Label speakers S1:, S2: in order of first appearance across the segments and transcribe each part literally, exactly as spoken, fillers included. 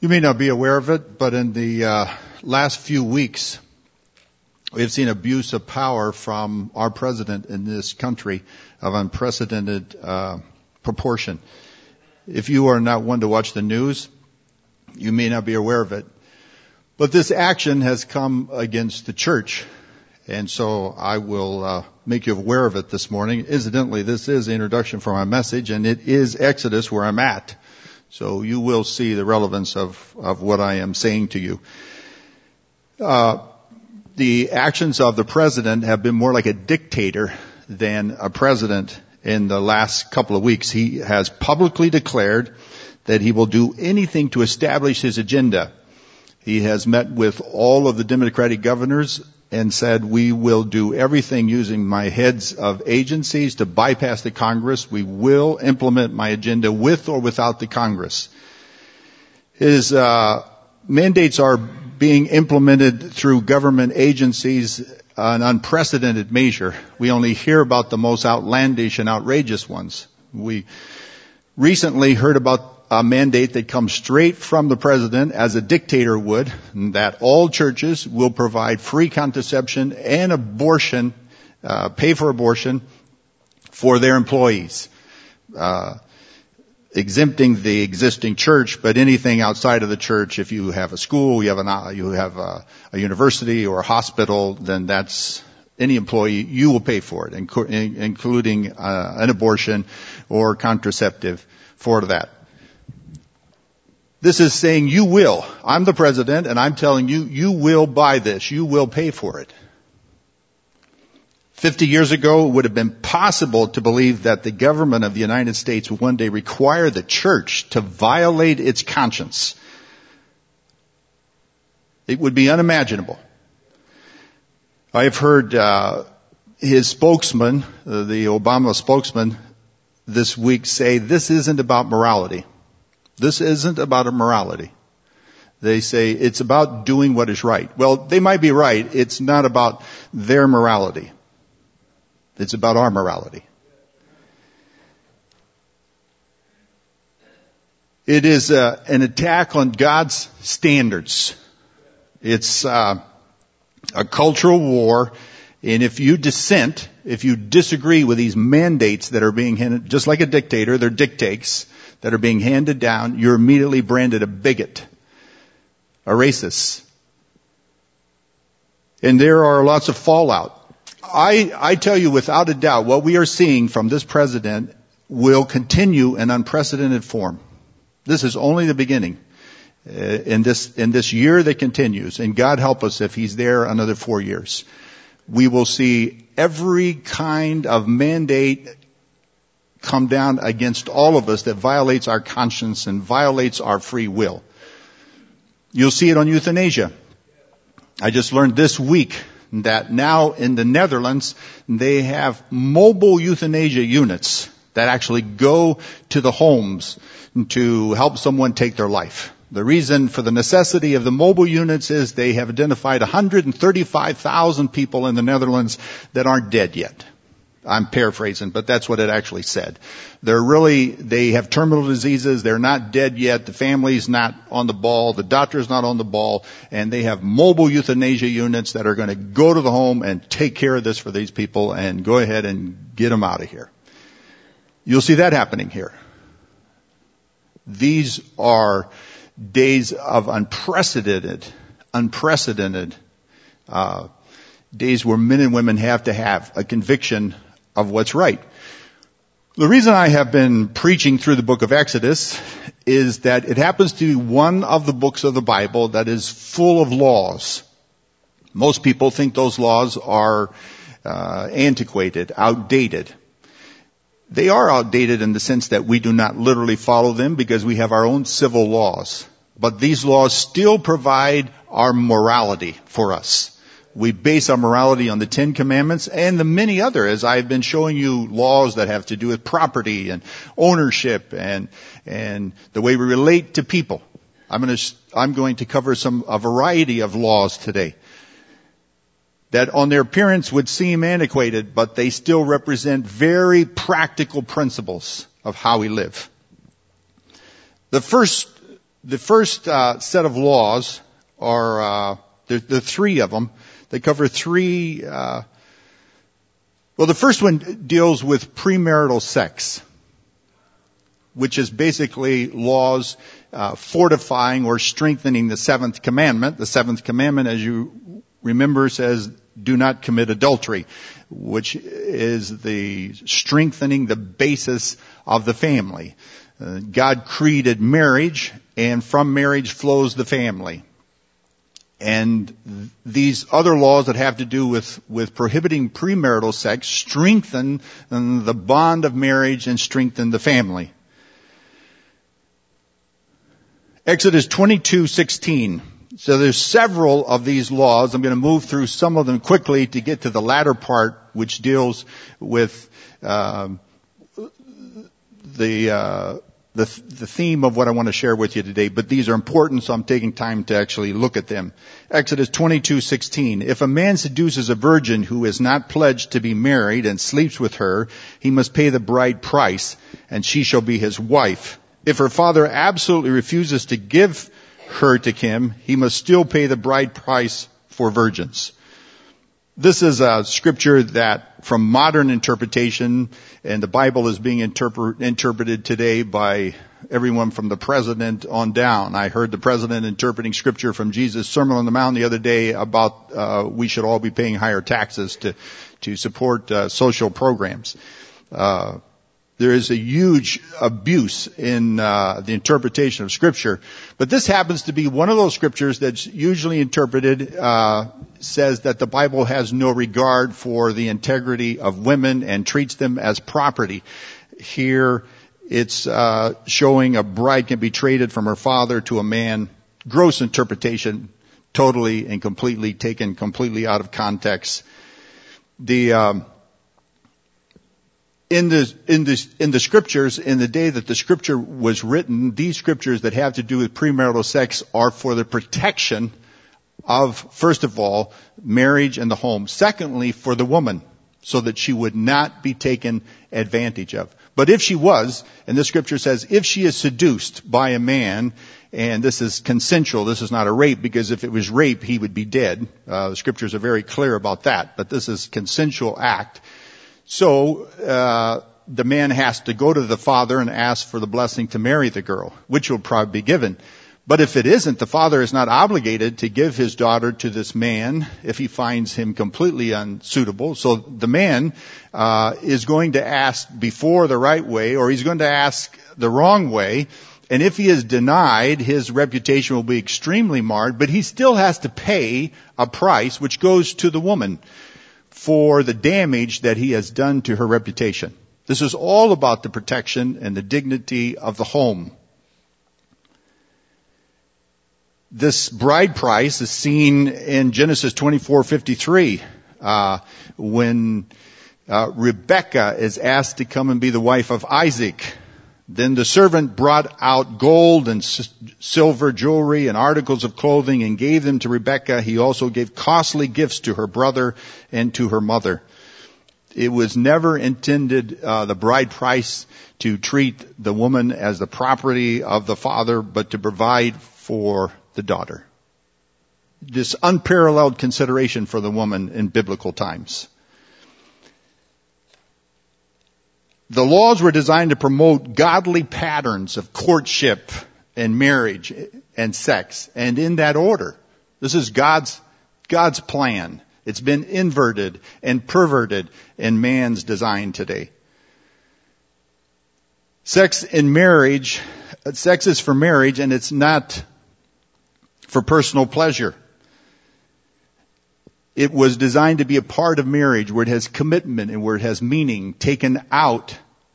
S1: You may not be aware of it, but in the uh, last few weeks, we have seen abuse of power from our president in this country of unprecedented uh, proportion. If you are not one to watch the news, you may not be aware of it. But this action has come against the church, and so I will uh, make you aware of it this morning. Incidentally, this is the introduction for my message, and it is Exodus where I'm at. So you will see the relevance of, of what I am saying to you. Uh, the actions of the president have been more like a dictator than a president in the last couple of weeks. He has publicly declared that he will do anything to establish his agenda. He has met with all of the Democratic governors and said, we will do everything using my heads of agencies to bypass the Congress. We will implement my agenda with or without the Congress. His uh, mandates are being implemented through government agencies, an unprecedented measure. We only hear about the most outlandish and outrageous ones. We recently heard about a mandate that comes straight from the president, as a dictator would, that all churches will provide free contraception and abortion, uh, pay for abortion for their employees, uh, exempting the existing church, but anything outside of the church, if you have a school, you have a, you have a, a university or a hospital, then that's any employee, you will pay for it, including uh, an abortion or contraceptive for that. This is saying you will. I'm the president, and I'm telling you, you will buy this. You will pay for it. Fifty years ago, it would have been possible to believe that the government of the United States would one day require the church to violate its conscience. It would be unimaginable. I have heard uh, his spokesman, uh, the Obama spokesman, this week say, this isn't about morality. This isn't about a morality. They say it's about doing what is right. Well, they might be right. It's not about their morality. It's about our morality. It is uh, an attack on God's standards. It's uh, a cultural war. And if you dissent, if you disagree with these mandates that are being handed, just like a dictator, they're dictates that are being handed down, you're immediately branded a bigot, a racist. And there are lots of fallout. I, I tell you without a doubt, what we are seeing from this president will continue in unprecedented form. This is only the beginning. Uh, in this, in this year that continues, and God help us if he's there another four years. We will see every kind of mandate come down against all of us that violates our conscience and violates our free will. You'll see it on euthanasia. I just learned this week that now in the Netherlands, they have mobile euthanasia units that actually go to the homes to help someone take their life. The reason for the necessity of the mobile units is they have identified one hundred thirty-five thousand people in the Netherlands that aren't dead yet. I'm paraphrasing, but that's what it actually said. They're really, they have terminal diseases. They're not dead yet. The family's not on the ball. The doctor's not on the ball. And they have mobile euthanasia units that are going to go to the home and take care of this for these people and go ahead and get them out of here. You'll see that happening here. These are days of unprecedented, unprecedented, uh, days where men and women have to have a conviction of what's right. The reason I have been preaching through the book of Exodus is that it happens to be one of the books of the Bible that is full of laws. Most people think those laws are uh, antiquated, outdated. They are outdated in the sense that we do not literally follow them because we have our own civil laws. But these laws still provide our morality for us. We base our morality on the Ten Commandments and the many other, as I've been showing you, laws that have to do with property and ownership and and the way we relate to people. I'm going to I'm going to cover some a variety of laws today that on their appearance would seem antiquated, but they still represent very practical principles of how we live. The first The first uh, set of laws are, uh, there, there are three of them. They cover three, uh, well, the first one deals with premarital sex, which is basically laws uh, fortifying or strengthening the seventh commandment. The seventh commandment, as you remember, says, do not commit adultery, which is the strengthening the basis of the family. Uh, God created marriage, and from marriage flows the family. And th- these other laws that have to do with, with prohibiting premarital sex strengthen um, the bond of marriage and strengthen the family. Exodus twenty-two sixteen. So there's several of these laws. I'm going to move through some of them quickly to get to the latter part, which deals with uh, the, uh, the the theme of what I want to share with you today. But these are important, so I'm taking time to actually look at them. Exodus twenty-two sixteen. If a man seduces a virgin who is not pledged to be married and sleeps with her, he must pay the bride price, and she shall be his wife. If her father absolutely refuses to give her to him, he must still pay the bride price for virgins. This is a scripture that, from modern interpretation, and the Bible is being interpre- interpreted today by everyone from the president on down. I heard the president interpreting scripture from Jesus' Sermon on the Mount the other day about uh, we should all be paying higher taxes to to support uh, social programs. Uh, There is a huge abuse in uh, the interpretation of Scripture. But this happens to be one of those scriptures that's usually interpreted, uh, says that the Bible has no regard for the integrity of women and treats them as property. Here, it's uh, showing a bride can be traded from her father to a man. Gross interpretation, totally and completely taken completely out of context. The... Um, In the, in the, in the scriptures, in the day that the scripture was written, these scriptures that have to do with premarital sex are for the protection of, first of all, marriage and the home. Secondly, for the woman, so that she would not be taken advantage of. But if she was, and this scripture says, if she is seduced by a man, and this is consensual, this is not a rape, because if it was rape, he would be dead. Uh, the scriptures are very clear about that, but this is consensual act. So, uh, the man has to go to the father and ask for the blessing to marry the girl, which will probably be given. But if it isn't, the father is not obligated to give his daughter to this man if he finds him completely unsuitable. So the man, uh, is going to ask before the right way, or he's going to ask the wrong way. And if he is denied, his reputation will be extremely marred, but he still has to pay a price which goes to the woman for the damage that he has done to her reputation. This is all about the protection and the dignity of the home. This bride price is seen in Genesis twenty-four fifty-three, uh, when uh, Rebekah is asked to come and be the wife of Isaac. Then the servant brought out gold and s- silver jewelry and articles of clothing and gave them to Rebekah. He also gave costly gifts to her brother and to her mother. It was never intended, uh, the bride price, to treat the woman as the property of the father, but to provide for the daughter. This unparalleled consideration for the woman in biblical times. The laws were designed to promote godly patterns of courtship and marriage and sex, and in that order. This is God's, God's plan. It's been inverted and perverted in man's design today. Sex in marriage, sex is for marriage, and it's not for personal pleasure. It was designed to be a part of marriage where it has commitment and where it has meaning. Taken out,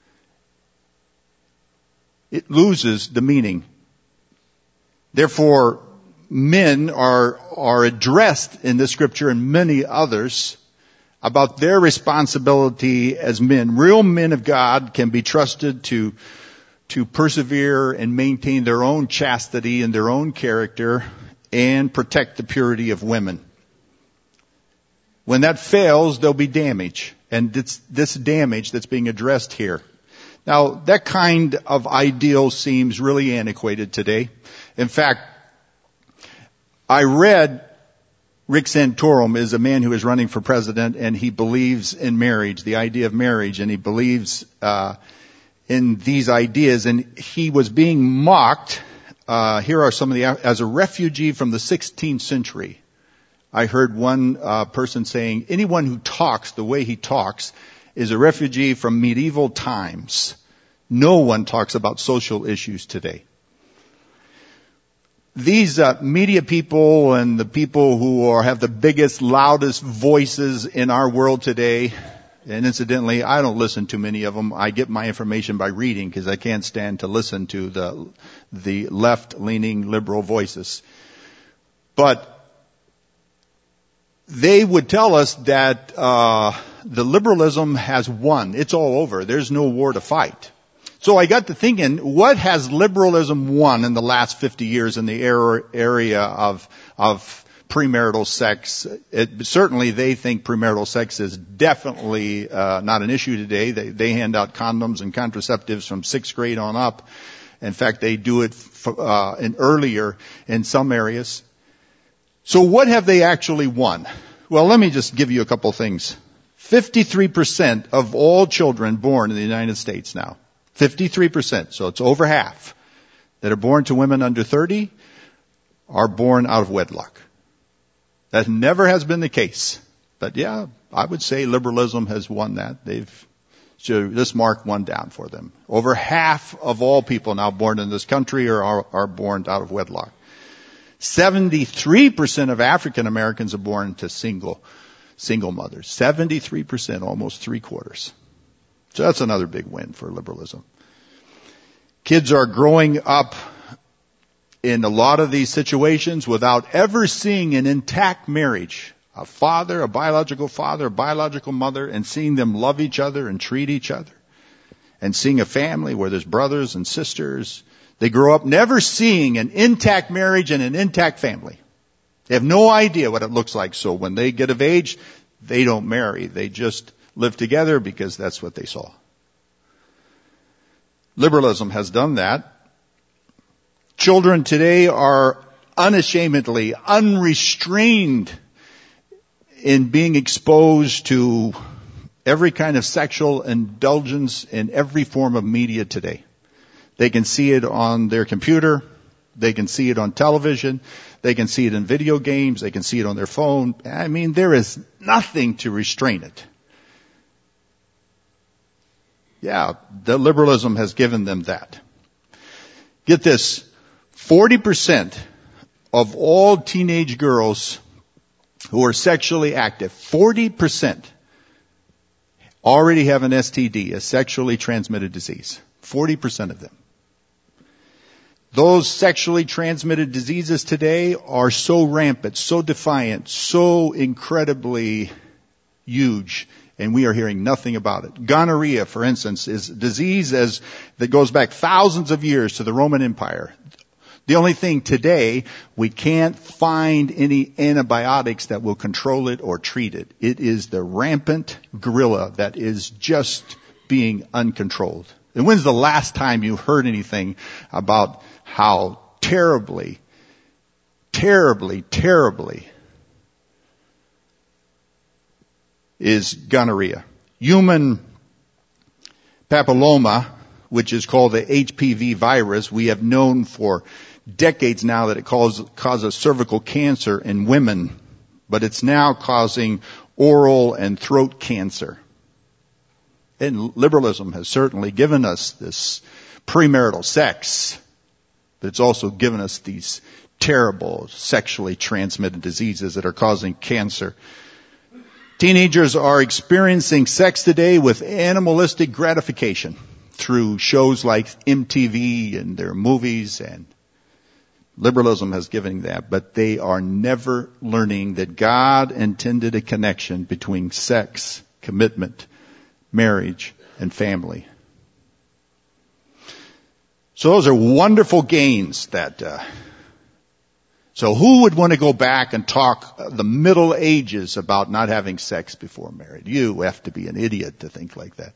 S1: it loses the meaning. Therefore, men are, are addressed in this scripture and many others about their responsibility as men. Real men of God can be trusted to, to persevere and maintain their own chastity and their own character and protect the purity of women. When that fails, there'll be damage. And it's this damage that's being addressed here. Now, that kind of ideal seems really antiquated today. In fact, I read Rick Santorum is a man who is running for president, and he believes in marriage, the idea of marriage, and he believes uh, in these ideas. And he was being mocked. Uh, here are some of the, as a refugee from the sixteenth century. I heard one uh, person saying, anyone who talks the way he talks is a refugee from medieval times. No one talks about social issues today. These uh, media people and the people who are, have the biggest, loudest voices in our world today, and incidentally, I don't listen to many of them. I get my information by reading because I can't stand to listen to the the left-leaning liberal voices. But they would tell us that uh the liberalism has won. It's all over. There's no war to fight. So I got to thinking, what has liberalism won in the last fifty years in the area of of premarital sex? It, certainly they think premarital sex is definitely uh, not an issue today. They, they hand out condoms and contraceptives from sixth grade on up. In fact, they do it f- uh, in earlier in some areas. So what have they actually won? Well, let me just give you a couple things. fifty-three percent of all children born in the United States now, fifty-three percent, so it's over half, that are born to women under thirty are born out of wedlock. That never has been the case. But yeah, I would say liberalism has won that. They've, so this marked one down for them. Over half of all people now born in this country are, are, are born out of wedlock. seventy-three percent of African Americans are born to single, single mothers. seventy-three percent, almost three quarters. So that's another big win for liberalism. Kids are growing up in a lot of these situations without ever seeing an intact marriage. A father, a biological father, a biological mother, and seeing them love each other and treat each other. And seeing a family where there's brothers and sisters. They grow up never seeing an intact marriage and an intact family. They have no idea what it looks like. So when they get of age, they don't marry. They just live together because that's what they saw. Liberalism has done that. Children today are unashamedly, unrestrained in being exposed to every kind of sexual indulgence in every form of media today. They can see it on their computer. They can see it on television. They can see it in video games. They can see it on their phone. I mean, there is nothing to restrain it. Yeah, the liberalism has given them that. Get this, forty percent of all teenage girls who are sexually active, forty percent already have an S T D, a sexually transmitted disease. forty percent of them. Those sexually transmitted diseases today are so rampant, so defiant, so incredibly huge, and we are hearing nothing about it. Gonorrhea, for instance, is a disease as, that goes back thousands of years to the Roman Empire. The only thing today, we can't find any antibiotics that will control it or treat it. It is the rampant gorilla that is just being uncontrolled. And when's the last time you heard anything about how terribly, terribly, terribly is gonorrhea? Human papilloma, which is called the H P V virus, we have known for decades now that it causes, causes cervical cancer in women, but it's now causing oral and throat cancer. And liberalism has certainly given us this premarital sex, but it's also given us these terrible sexually transmitted diseases that are causing cancer. Teenagers are experiencing sex today with animalistic gratification through shows like M T V and their movies, and liberalism has given that, but they are never learning that God intended a connection between sex, commitment, marriage, and family. So those are wonderful gains that, uh, so who would want to go back and talk uh, the Middle Ages about not having sex before marriage? You have to be an idiot to think like that.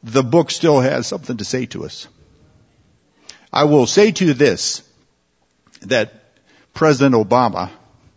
S1: the book still has something to say to us. I will say to you this, that President Obama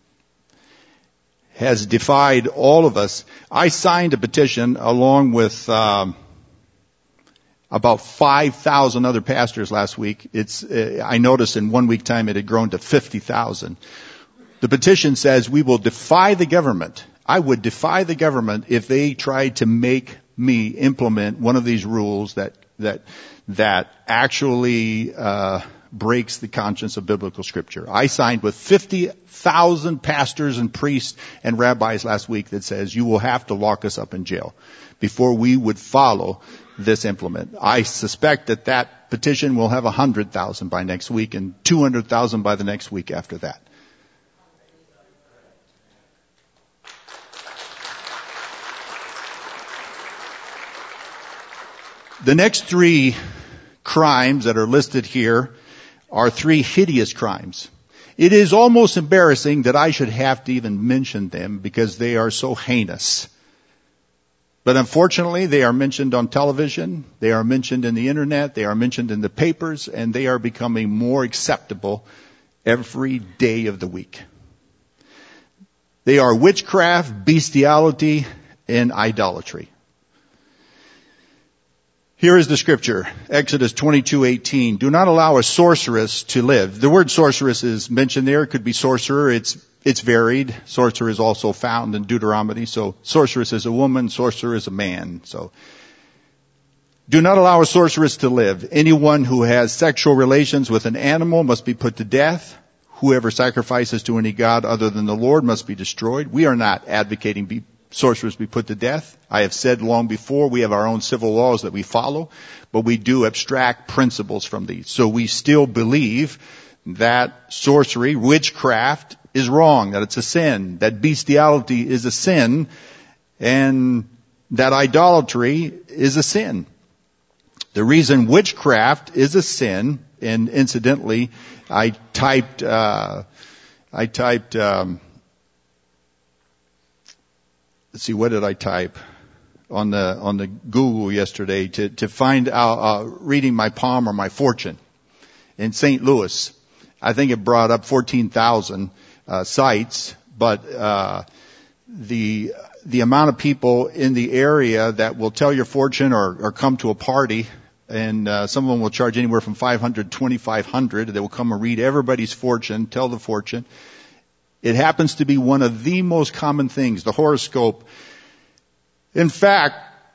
S1: has defied all of us. I signed a petition along with um, about five thousand other pastors last week. It's uh, I noticed in one week time it had grown to fifty thousand. The petition says we will defy the government. I would defy the government if they tried to make me implement one of these rules that that that actually uh breaks the conscience of biblical scripture. I signed with fifty thousand pastors and priests and rabbis last week that says you will have to lock us up in jail before we would follow this implement. I suspect that that petition will have one hundred thousand by next week and two hundred thousand by the next week after that. The next three crimes that are listed here are three hideous crimes. It is almost embarrassing that I should have to even mention them because they are so heinous. But unfortunately, they are mentioned on television, they are mentioned in the internet, they are mentioned in the papers, and they are becoming more acceptable every day of the week. They are witchcraft, bestiality, and idolatry. Here is the scripture, Exodus twenty-two eighteen. Do not allow a sorceress to live. The word sorceress is mentioned there. It could be sorcerer. It's, it's varied. Sorcerer is also found in Deuteronomy. So sorceress is a woman, sorcerer is a man. So do not allow a sorceress to live. Anyone who has sexual relations with an animal must be put to death. Whoever sacrifices to any god other than the Lord must be destroyed. We are not advocating be sorcerers be put to death. I have said long before, we have our own civil laws that we follow, but we do abstract principles from these. So we still believe that sorcery, witchcraft is wrong, that it's a sin, that bestiality is a sin, and that idolatry is a sin. The reason witchcraft is a sin, and incidentally, I typed, uh, I typed, um, Let's see, what did I type on the on the Google yesterday to to find out uh, reading my palm or my fortune in Saint Louis? I think it brought up fourteen thousand uh, sites, but uh, the the amount of people in the area that will tell your fortune or, or come to a party, and uh, some of them will charge anywhere from five hundred, twenty-five hundred. They will come and read everybody's fortune, tell the fortune. It happens to be one of the most common things, the horoscope. In fact,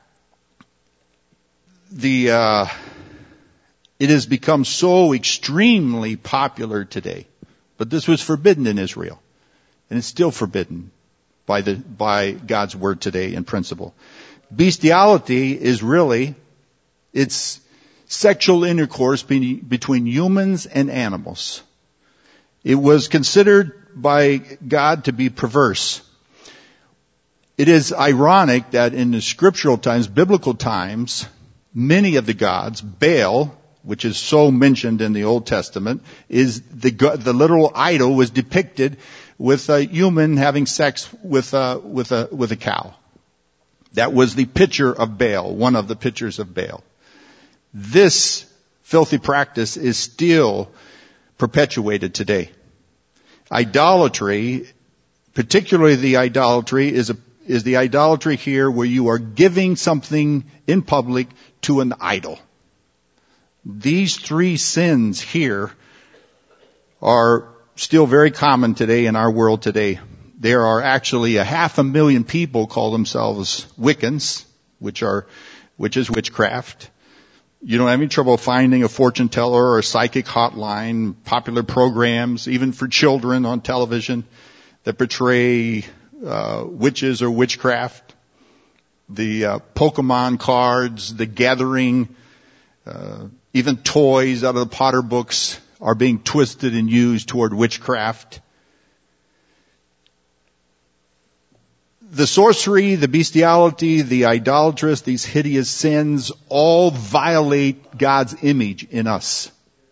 S1: the uh, it has become so extremely popular today. But this was forbidden in Israel, and it's still forbidden by the by God's word today in principle. Bestiality is really it's sexual intercourse be, between humans and animals. It was considered by God to be perverse. It is ironic that in the scriptural times, biblical times, many of the gods, Baal, which is so mentioned in the Old Testament, is the the literal idol was depicted with a human having sex with a with a with a cow. That was the picture of Baal, one of the pictures of Baal. This filthy practice is still perpetuated today. Idolatry, particularly the idolatry, is a, is the idolatry here where you are giving something in public to an idol. These three sins here are still very common today in our world today. There are actually a half a million people call themselves Wiccans, which are, which is witchcraft. You don't have any trouble finding a fortune teller or a psychic hotline, popular programs, even for children on television that portray uh, witches or witchcraft. The uh, Pokemon cards, the gathering, uh, even toys out of the Potter books are being twisted and used toward witchcraft. The sorcery, the bestiality, the idolatrous, these hideous sins all violate God's image in us.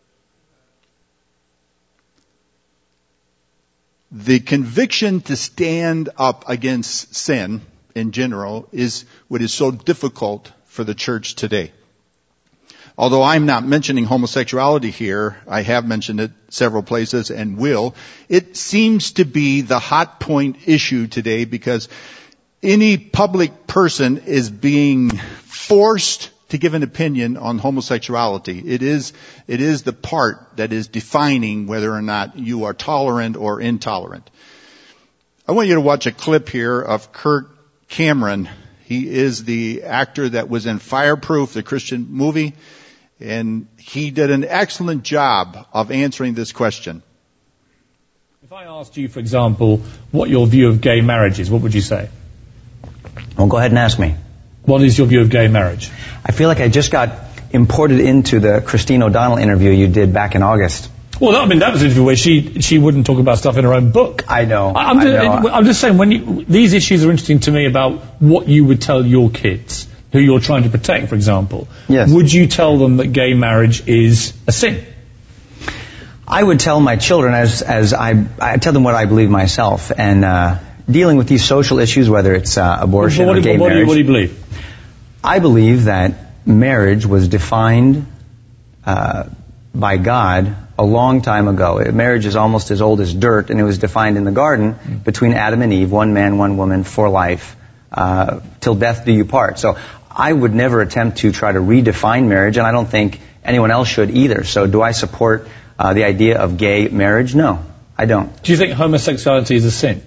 S1: The conviction to stand up against sin in general is what is so difficult for the church today. Although I'm not mentioning homosexuality here, I have mentioned it several places and will. It seems to be the hot point issue today because any public person is being forced to give an opinion on homosexuality. It is, it is the part that is defining whether or not you are tolerant or intolerant. I want you to watch a clip here of Kirk Cameron. He is the actor that was in Fireproof, the Christian movie, and he did an excellent job of answering this question.
S2: If I asked you, for example, what your view of gay marriage is, what would you say?
S3: Well, go ahead and ask me.
S2: What is your view of gay marriage?
S3: I feel like I just got imported into the Christine O'Donnell interview you did back in August.
S2: Well, I mean, that was an interview where she she wouldn't talk about stuff in her own book.
S3: I know.
S2: I'm just,
S3: I know.
S2: I'm just saying, when you, these issues are interesting to me about what you would tell your kids, who you're trying to protect, for example.
S3: Yes.
S2: Would you tell them that gay marriage is a sin?
S3: I would tell my children, as as I I tell them what I believe myself, and uh, dealing with these social issues, whether it's uh, abortion
S2: well, what
S3: or gay
S2: what
S3: marriage.
S2: Do you, what do you believe?
S3: I believe that marriage was defined uh, by God a long time ago. Marriage is almost as old as dirt, and it was defined in the garden between Adam and Eve, one man, one woman, for life, uh, till death do you part. So I would never attempt to try to redefine marriage, and I don't think anyone else should either. So do I support uh, the idea of gay marriage? No, I don't.
S2: Do you think homosexuality is a sin?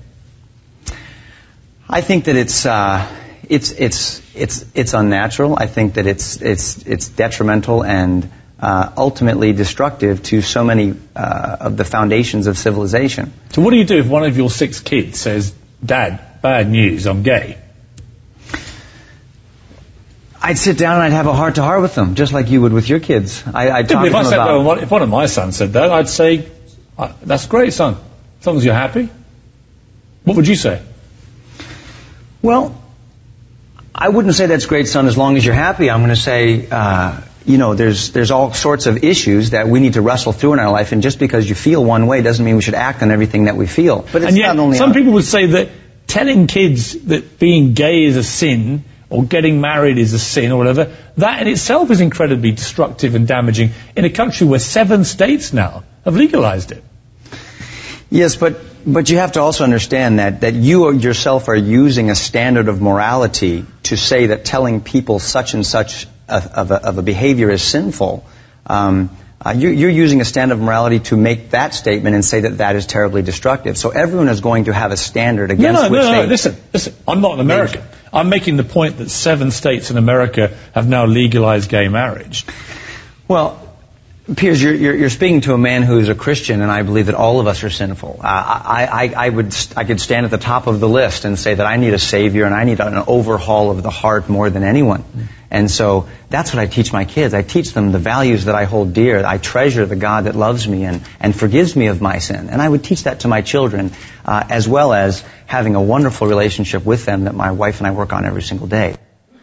S3: I think that it's uh, it's it's it's it's unnatural. I think that it's it's it's detrimental and uh, ultimately destructive to so many uh, of the foundations of civilization.
S2: So what do you do if one of your six kids says, "Dad, bad news, I'm gay"?
S3: I'd sit down and I'd have a heart-to-heart with them, just like you would with your kids. I, I'd talk
S2: if,
S3: to
S2: I
S3: them
S2: said,
S3: about...
S2: well, if one of my sons said that, I'd say, "That's great, son. As long as you're happy." What would you say?
S3: Well, I wouldn't say that's great, son, as long as you're happy. I'm going to say, uh, you know, there's there's all sorts of issues that we need to wrestle through in our life, and just because you feel one way doesn't mean we should act on everything that we feel. But it's
S2: and yet,
S3: not only
S2: some
S3: on...
S2: people would say that telling kids that being gay is a sin, or getting married is a sin, or whatever, that in itself is incredibly destructive and damaging in a country where seven states now have legalized it.
S3: Yes, but but you have to also understand that, that you yourself are using a standard of morality to say that telling people such and such a, of, a, of a behavior is sinful. Um, uh, you, you're using a standard of morality to make that statement and say that that is terribly destructive. So everyone is going to have a standard against
S2: no, no,
S3: which
S2: no, no,
S3: they...
S2: no, listen, listen, I'm not an American. I'm making the point that seven states in America have now legalized gay marriage.
S3: Well, Piers, you're, you're, you're speaking to a man who is a Christian, and I believe that all of us are sinful. Uh, I, I, I would, I could stand at the top of the list and say that I need a Savior and I need an overhaul of the heart more than anyone. And so that's what I teach my kids. I teach them the values that I hold dear. I treasure the God that loves me and, and forgives me of my sin. And I would teach that to my children, uh, as well as having a wonderful relationship with them that my wife and I work on every single day.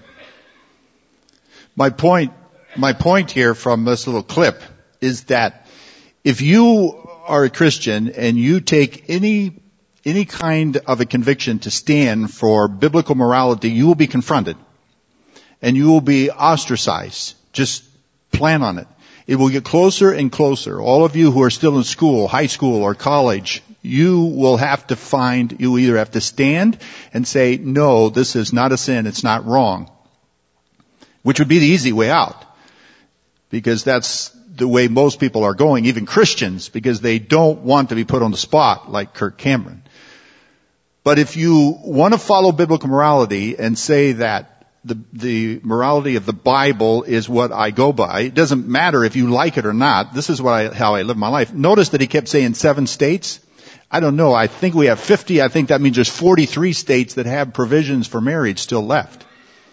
S1: My point, my point here from this little clip is that if you are a Christian and you take any any kind of a conviction to stand for biblical morality, you will be confronted and you will be ostracized. Just plan on it. It will get closer and closer. All of you who are still in school, high school or college, you will have to find, you either have to stand and say, no, this is not a sin, it's not wrong, which would be the easy way out, because that's the way most people are going, even Christians, because they don't want to be put on the spot like Kirk Cameron. But if you want to follow biblical morality and say that the, the morality of the Bible is what I go by, it doesn't matter if you like it or not. This is what I, how I live my life. Notice that he kept saying seven states. I don't know. I think we have fifty. I think that means there's forty-three states that have provisions for marriage still left.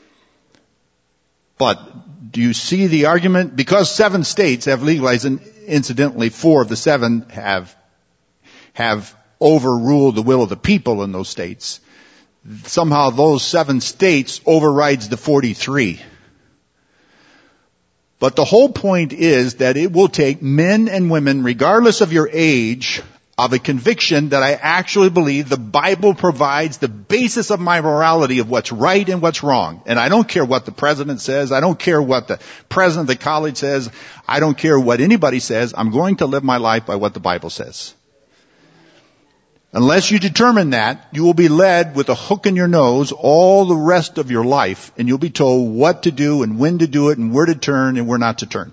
S1: But do you see the argument? Because seven states have legalized, and incidentally, four of the seven have have overruled the will of the people in those states. Somehow those seven states overrides the forty-three. But the whole point is that it will take men and women, regardless of your age, of a conviction that I actually believe the Bible provides the basis of my morality of what's right and what's wrong. And I don't care what the president says. I don't care what the president of the college says. I don't care what anybody says. I'm going to live my life by what the Bible says. Unless you determine that, you will be led with a hook in your nose all the rest of your life, and you'll be told what to do and when to do it and where to turn and where not to turn.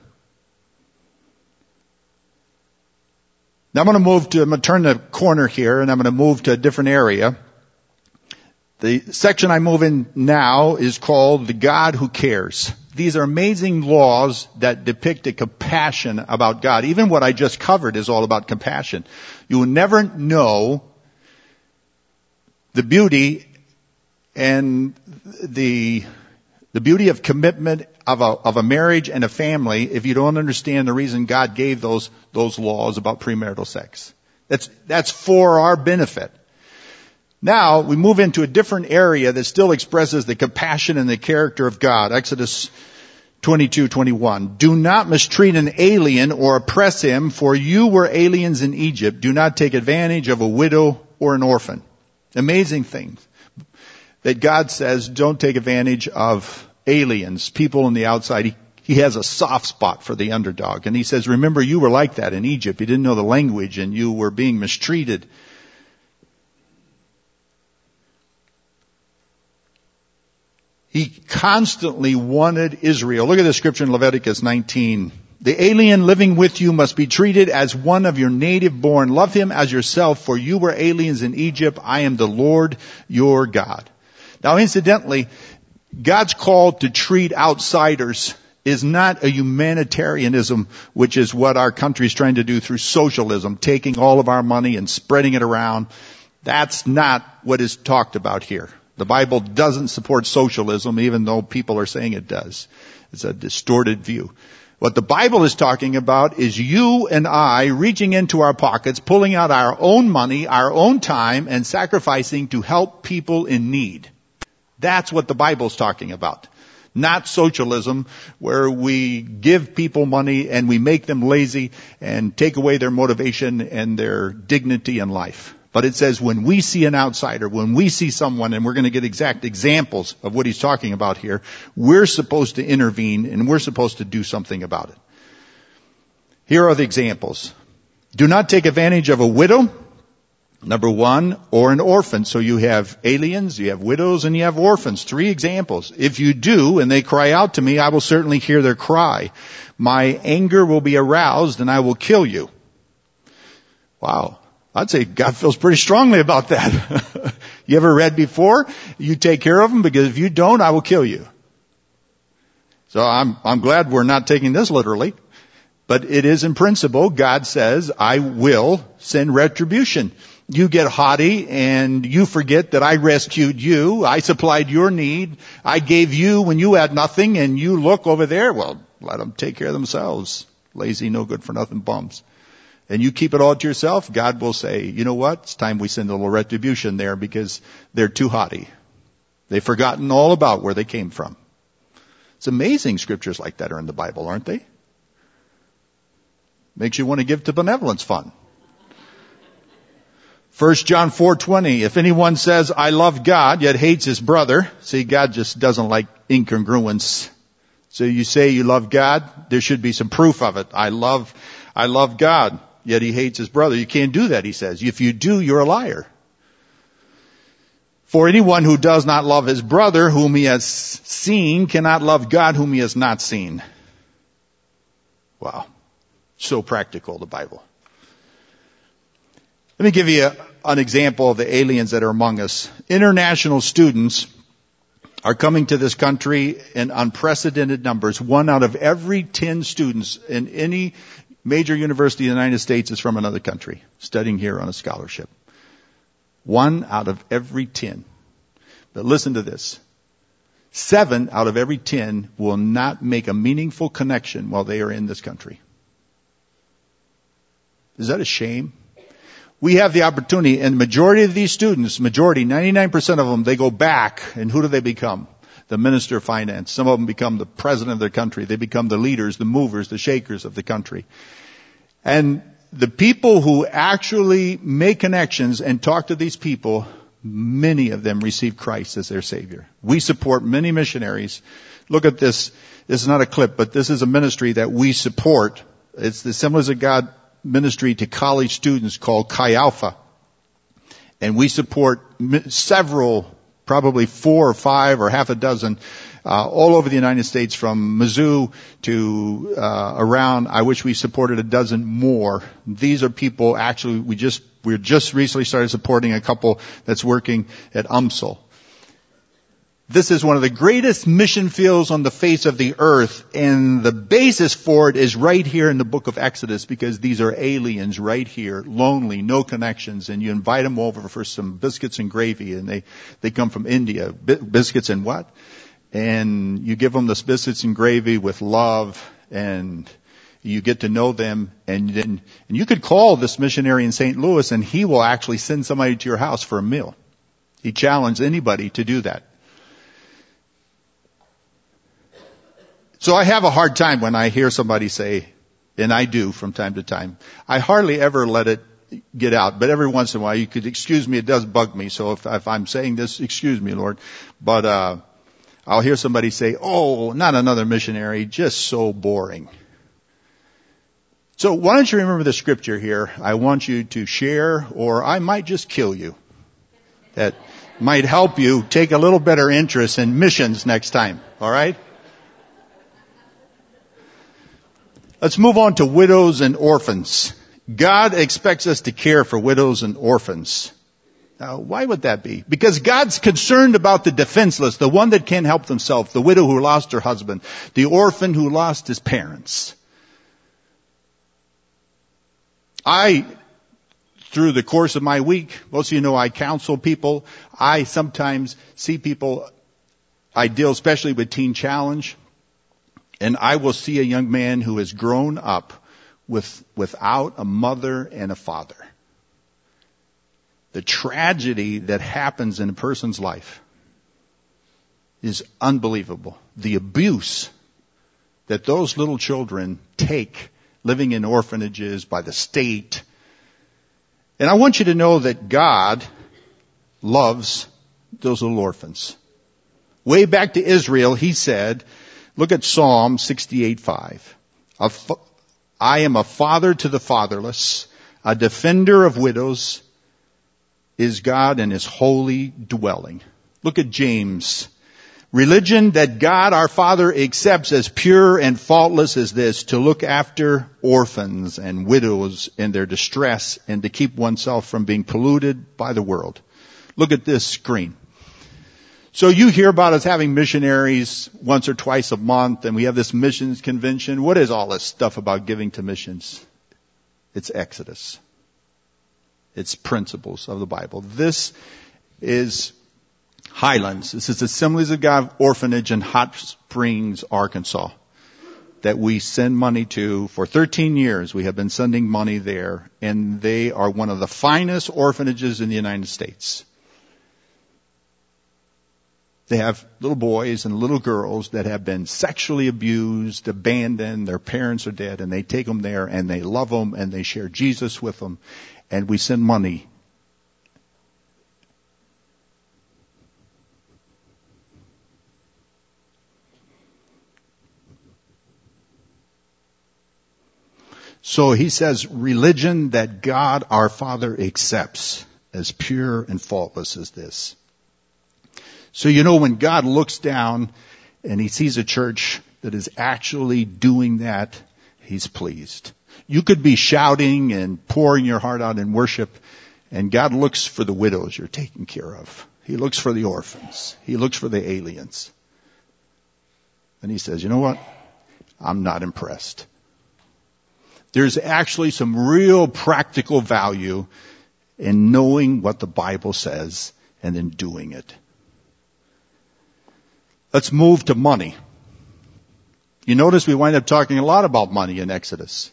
S1: Now I'm going to move to, I'm going to turn the corner here, and I'm going to move to a different area. The section I move in now is called The God Who Cares. These are amazing laws that depict a compassion about God. Even what I just covered is all about compassion. You will never know the beauty and the the beauty of commitment of a of a marriage and a family if you don't understand the reason God gave those those laws about premarital sex. That's that's for our benefit. Now we move into a different area that still expresses the compassion and the character of God. Exodus twenty-two twenty-one. Do not mistreat an alien or oppress him, for you were aliens in Egypt. Do not take advantage of a widow or an orphan. Amazing things that God says, don't take advantage of aliens, people on the outside. He, he has a soft spot for the underdog. And he says, remember, you were like that in Egypt. You didn't know the language and you were being mistreated. He constantly wanted Israel. Look at the scripture in Leviticus nineteen. The alien living with you must be treated as one of your native born. Love him as yourself, for you were aliens in Egypt. I am the Lord your God. Now, incidentally, God's call to treat outsiders is not a humanitarianism, which is what our country is trying to do through socialism, taking all of our money and spreading it around. That's not what is talked about here. The Bible doesn't support socialism, even though people are saying it does. It's a distorted view. What the Bible is talking about is you and I reaching into our pockets, pulling out our own money, our own time, and sacrificing to help people in need. That's what the Bible's talking about. Not socialism, where we give people money and we make them lazy and take away their motivation and their dignity in life. But it says when we see an outsider, when we see someone, and we're going to get exact examples of what he's talking about here, we're supposed to intervene and we're supposed to do something about it. Here are the examples. Do not take advantage of a widow, number one, or an orphan. So you have aliens, you have widows, and you have orphans. Three examples. If you do, and they cry out to me, I will certainly hear their cry. My anger will be aroused, and I will kill you. Wow. I'd say God feels pretty strongly about that. You ever read before? You take care of them, because if you don't, I will kill you. So I'm, I'm glad we're not taking this literally. But it is in principle, God says, I will send retribution. You get haughty and you forget that I rescued you. I supplied your need. I gave you when you had nothing, and you look over there. Well, let them take care of themselves. Lazy, no good for nothing bums. And you keep it all to yourself, God will say, you know what? It's time we send a little retribution there, because they're too haughty. They've forgotten all about where they came from. It's amazing scriptures like that are in the Bible, aren't they? Makes you want to give to benevolence fund. First John four twenty, if anyone says, I love God, yet hates his brother. See, God just doesn't like incongruence. So you say you love God, there should be some proof of it. I love, I love God, yet he hates his brother. You can't do that, he says. If you do, you're a liar. For anyone who does not love his brother whom he has seen cannot love God whom he has not seen. Wow. So practical, the Bible. Let me give you a, an example of the aliens that are among us. International students are coming to this country in unprecedented numbers. One out of every ten students in any major university in the United States is from another country, studying here on a scholarship. One out of every ten. But listen to this. Seven out of every ten will not make a meaningful connection while they are in this country. Is that a shame? We have the opportunity, and the majority of these students, majority, ninety-nine percent of them, they go back, and who do they become? The minister of finance. Some of them become the president of their country. They become the leaders, the movers, the shakers of the country. And the people who actually make connections and talk to these people, many of them receive Christ as their Savior. We support many missionaries. Look at this. This is not a clip, but this is a ministry that we support. It's the Assemblies of God ministry to college students called Chi Alpha. And we support several, probably four or five or half a dozen, uh, all over the United States, from Mizzou to uh, around. I wish we supported a dozen more. These are people, actually, we just, we just recently started supporting a couple that's working at U M S L. This is one of the greatest mission fields on the face of the earth, and the basis for it is right here in the book of Exodus, because these are aliens right here, lonely, no connections, and you invite them over for some biscuits and gravy, and they, they come from India. B- biscuits and what? And you give them this biscuits and gravy with love, and you get to know them, and then, and you could call this missionary in Saint Louis, and he will actually send somebody to your house for a meal. He challenged anybody to do that. So I have a hard time when I hear somebody say, and I do from time to time, I hardly ever let it get out, but every once in a while you could excuse me, it does bug me. So if, if I'm saying this, excuse me, Lord. But uh I'll hear somebody say, oh, not another missionary, just so boring. So why don't you remember the scripture here? I want you to share, or I might just kill you. That might help you take a little better interest in missions next time, all right? Let's move on to widows and orphans. God expects us to care for widows and orphans. Now, why would that be? Because God's concerned about the defenseless, the one that can't help themselves, the widow who lost her husband, the orphan who lost his parents. I, through the course of my week, most of you know I counsel people. I sometimes see people, I deal especially with Teen Challenge. And I will see a young man who has grown up with, without a mother and a father. The tragedy that happens in a person's life is unbelievable. The abuse that those little children take living in orphanages by the state. And I want you to know that God loves those little orphans. Way back to Israel, he said, look at Psalm sixty-eight five. I am a father to the fatherless, a defender of widows is God in his holy dwelling. Look at James. Religion that God our Father accepts as pure and faultless is this, to look after orphans and widows in their distress and to keep oneself from being polluted by the world. Look at this screen. So you hear about us having missionaries once or twice a month, and we have this missions convention. What is all this stuff about giving to missions? It's Exodus. It's principles of the Bible. This is Highlands. This is Assemblies of God Orphanage in Hot Springs, Arkansas, that we send money to. For thirteen years we have been sending money there, and they are one of the finest orphanages in the United States. They have little boys and little girls that have been sexually abused, abandoned, their parents are dead, and they take them there and they love them and they share Jesus with them, and we send money. So he says, religion that God our Father accepts as pure and faultless as this. So you know, when God looks down and he sees a church that is actually doing that, he's pleased. You could be shouting and pouring your heart out in worship, and God looks for the widows you're taking care of. He looks for the orphans. He looks for the aliens. And he says, you know what? I'm not impressed. There's actually some real practical value in knowing what the Bible says and then doing it. Let's move to money. You notice we wind up talking a lot about money in Exodus.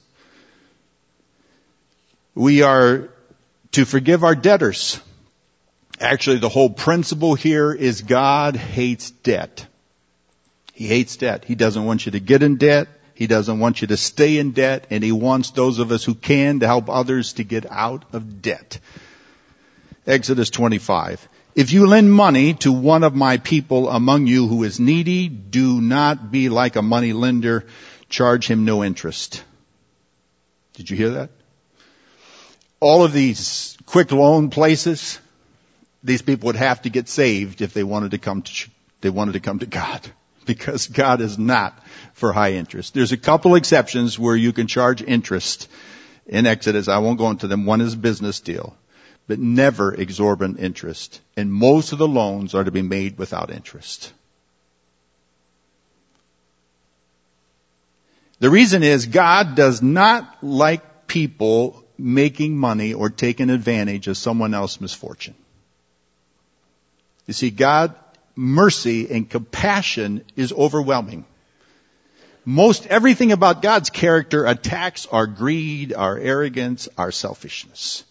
S1: We are to forgive our debtors. Actually, the whole principle here is God hates debt. He hates debt. He doesn't want you to get in debt. He doesn't want you to stay in debt, and He wants those of us who can to help others to get out of debt. Exodus twenty-five. If you lend money to one of my people among you who is needy, do not be like a money lender. Charge him no interest. Did you hear that? All of these quick loan places, these people would have to get saved if they wanted to come to, they wanted to come to God, because God is not for high interest. There's a couple exceptions where you can charge interest in Exodus. I won't go into them. One is a business deal, but never exorbitant interest. And most of the loans are to be made without interest. The reason is God does not like people making money or taking advantage of someone else's misfortune. You see, God, mercy and compassion is overwhelming. Most everything about God's character attacks our greed, our arrogance, our selfishness.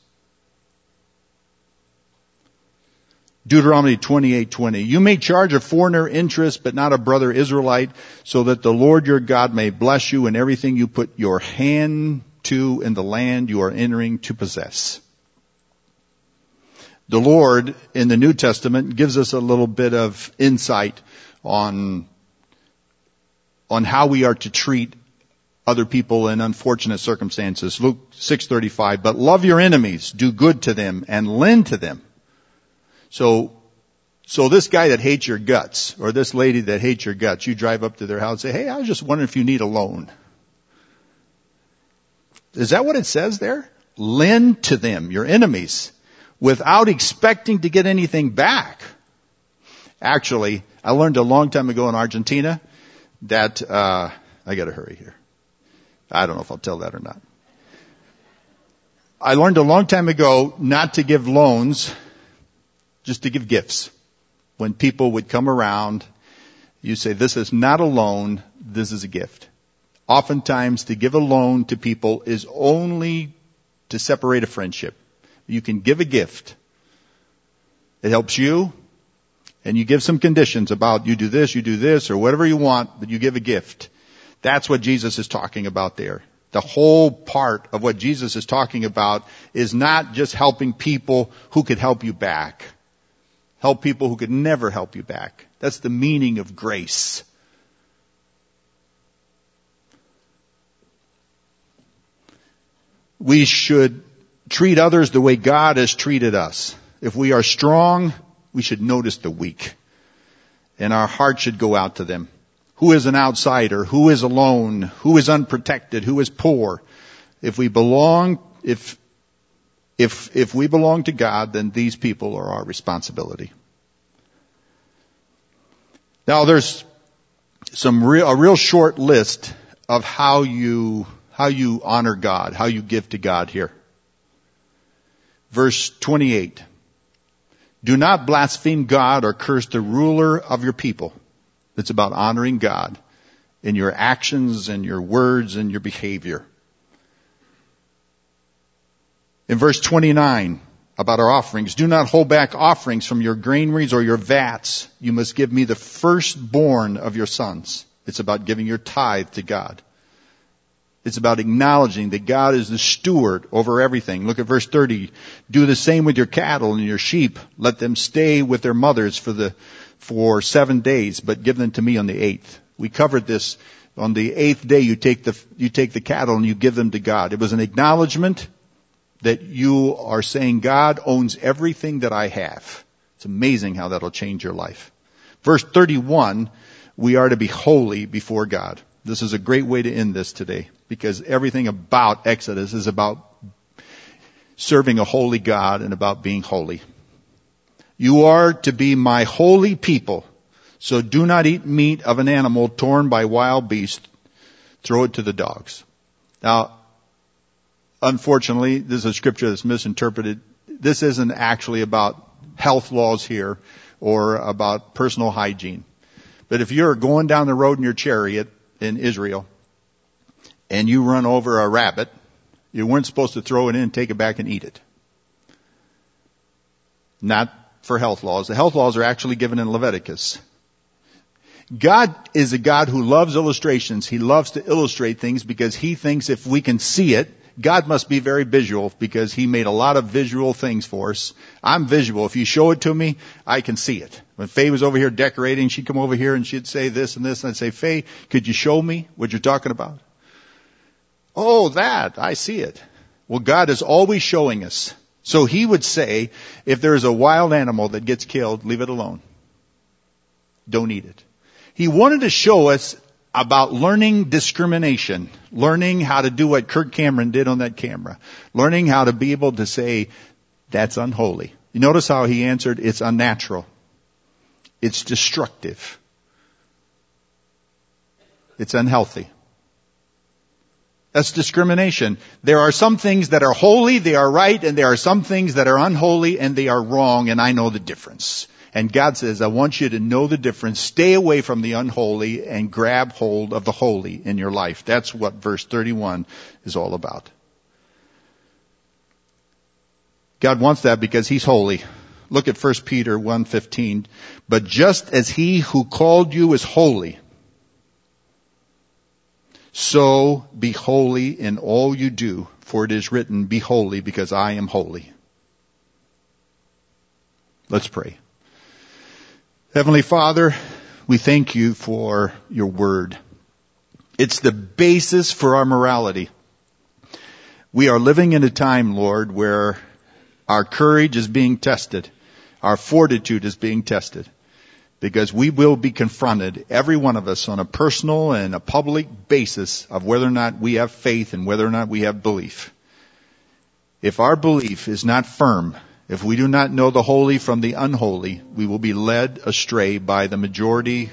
S1: Deuteronomy twenty-eight twenty. You may charge a foreigner interest, but not a brother Israelite, so that the Lord your God may bless you in everything you put your hand to in the land you are entering to possess. The Lord in the New Testament gives us a little bit of insight on, on how we are to treat other people in unfortunate circumstances. Luke six thirty-five. But love your enemies, do good to them, and lend to them. So, so this guy that hates your guts, or this lady that hates your guts, you drive up to their house and say, hey, I was just wondering if you need a loan. Is that what it says there? Lend to them, your enemies, without expecting to get anything back. Actually, I learned a long time ago in Argentina that, uh, I gotta hurry here. I don't know if I'll tell that or not. I learned a long time ago not to give loans, just to give gifts. When people would come around, you say, this is not a loan, this is a gift. Oftentimes, to give a loan to people is only to separate a friendship. You can give a gift. It helps you, and you give some conditions about you do this, you do this, or whatever you want, but you give a gift. That's what Jesus is talking about there. The whole part of what Jesus is talking about is not just helping people who could help you back. Help people who could never help you back. That's the meaning of grace. We should treat others the way God has treated us. If we are strong, we should notice the weak. And our heart should go out to them. Who is an outsider? Who is alone? Who is unprotected? Who is poor? If we belong, if If, if we belong to God, then these people are our responsibility. Now there's some real, a real short list of how you, how you honor God, how you give to God here. Verse twenty-eight. Do not blaspheme God or curse the ruler of your people. It's about honoring God in your actions and your words and your behavior. In verse twenty-nine, about our offerings, do not hold back offerings from your granaries or your vats. You must give me the firstborn of your sons. It's about giving your tithe to God. It's about acknowledging that God is the steward over everything. Look at verse thirty. Do the same with your cattle and your sheep. Let them stay with their mothers for the, for seven days, but give them to me on the eighth. We covered this. On the eighth day, you take the, you take the cattle and you give them to God. It was an acknowledgement that you are saying God owns everything that I have. It's amazing how that'll change your life. Verse thirty-one, we are to be holy before God. This is a great way to end this today, because everything about Exodus is about serving a holy God and about being holy. You are to be my holy people, so do not eat meat of an animal torn by wild beasts. Throw it to the dogs. Now, unfortunately, this is a scripture that's misinterpreted. This isn't actually about health laws here or about personal hygiene. But if you're going down the road in your chariot in Israel and you run over a rabbit, you weren't supposed to throw it in, take it back and eat it. Not for health laws. The health laws are actually given in Leviticus. God is a God who loves illustrations. He loves to illustrate things because he thinks if we can see it, God must be very visual because he made a lot of visual things for us. I'm visual. If you show it to me, I can see it. When Faye was over here decorating, she'd come over here and she'd say this and this, and I'd say, Faye, could you show me what you're talking about? Oh, that, I see it. Well, God is always showing us. So he would say, if there's a wild animal that gets killed, leave it alone. Don't eat it. He wanted to show us about learning discrimination, learning how to do what Kirk Cameron did on that camera, learning how to be able to say, that's unholy. You notice how he answered, it's unnatural. It's destructive. It's unhealthy. That's discrimination. There are some things that are holy, they are right, and there are some things that are unholy and they are wrong, and I know the difference. And God says, I want you to know the difference. Stay away from the unholy and grab hold of the holy in your life. That's what verse thirty-one is all about. God wants that because he's holy. Look at First Peter one fifteen. But just as he who called you is holy, so be holy in all you do, for it is written, be holy because I am holy. Let's pray. Heavenly Father, we thank you for your word. It's the basis for our morality. We are living in a time, Lord, where our courage is being tested. Our fortitude is being tested. Because we will be confronted, every one of us, on a personal and a public basis of whether or not we have faith and whether or not we have belief. If our belief is not firm, if we do not know the holy from the unholy, we will be led astray by the majority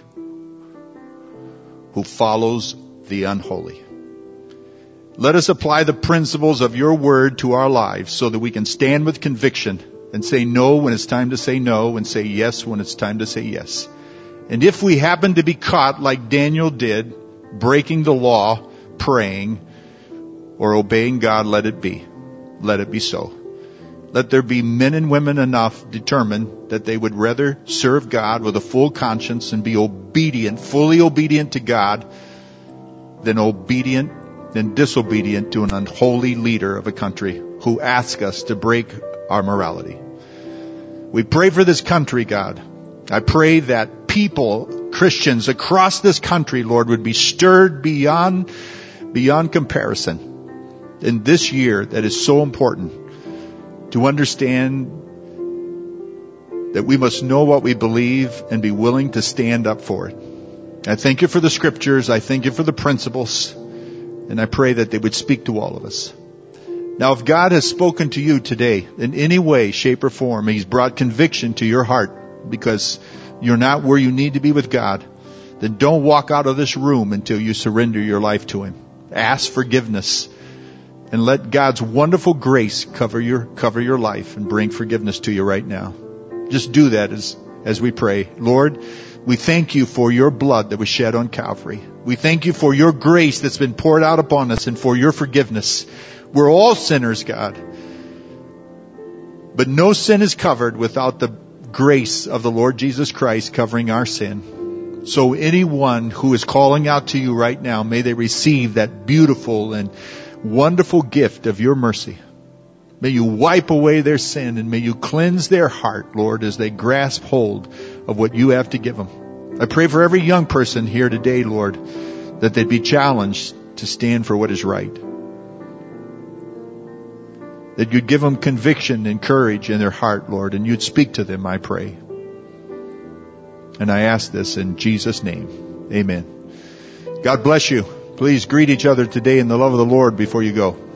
S1: who follows the unholy. Let us apply the principles of your word to our lives so that we can stand with conviction and say no when it's time to say no and say yes when it's time to say yes. And if we happen to be caught like Daniel did, breaking the law, praying, or obeying God, let it be. Let it be so. Let there be men and women enough determined that they would rather serve God with a full conscience and be obedient, fully obedient to God, than obedient, than disobedient to an unholy leader of a country who asks us to break our morality. We pray for this country, God. I pray that people, Christians across this country, Lord, would be stirred beyond, beyond comparison in this year that is so important. To understand that we must know what we believe and be willing to stand up for it. I thank you for the scriptures. I thank you for the principles. And I pray that they would speak to all of us. Now, if God has spoken to you today in any way, shape, or form, He's brought conviction to your heart because you're not where you need to be with God, then don't walk out of this room until you surrender your life to Him. Ask forgiveness. And let God's wonderful grace cover your cover your life and bring forgiveness to you right now. Just do that as, as we pray. Lord, we thank you for your blood that was shed on Calvary. We thank you for your grace that's been poured out upon us and for your forgiveness. We're all sinners, God. But no sin is covered without the grace of the Lord Jesus Christ covering our sin. So anyone who is calling out to you right now, may they receive that beautiful and wonderful gift of your mercy. May you wipe away their sin and may you cleanse their heart, Lord, as they grasp hold of what you have to give them. I pray for every young person here today, Lord, that they'd be challenged to stand for what is right. That you'd give them conviction and courage in their heart, Lord, and you'd speak to them, I pray. And I ask this in Jesus' name. Amen. God bless you. Please greet each other today in the love of the Lord before you go.